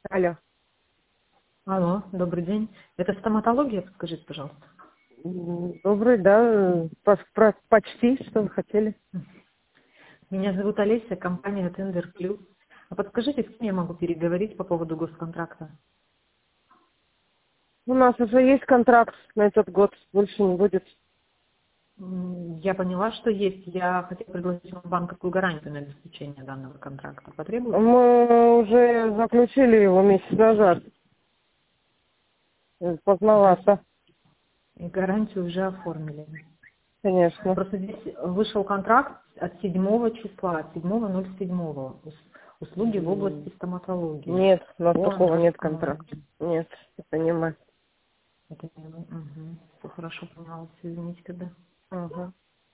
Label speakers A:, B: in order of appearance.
A: Алло.
B: Алло, добрый день. Это стоматология, подскажите, пожалуйста.
A: Добрый, да, почти, что вы хотели.
B: Меня зовут Олеся, компания Tender Plus. А подскажите, с кем я могу переговорить по поводу госконтракта?
A: У нас уже есть контракт на этот год, больше не будет.
B: Я поняла, что есть. Я хотела предложить вам банковскую гарантию на обеспечение данного контракта. Потребуется?
A: Мы уже заключили его месяц назад. Поздновато,
B: И гарантию уже оформили.
A: конечно.
B: Просто здесь вышел контракт от 7 числа, от 7.07. Услуги в области стоматологии.
A: Нет, у нас
B: По
A: такого нет
B: английскому.
A: контракта. Нет, я понимаю.
B: Это не вы. Угу. Все хорошо поняла, все, извините тогда.
A: Ага.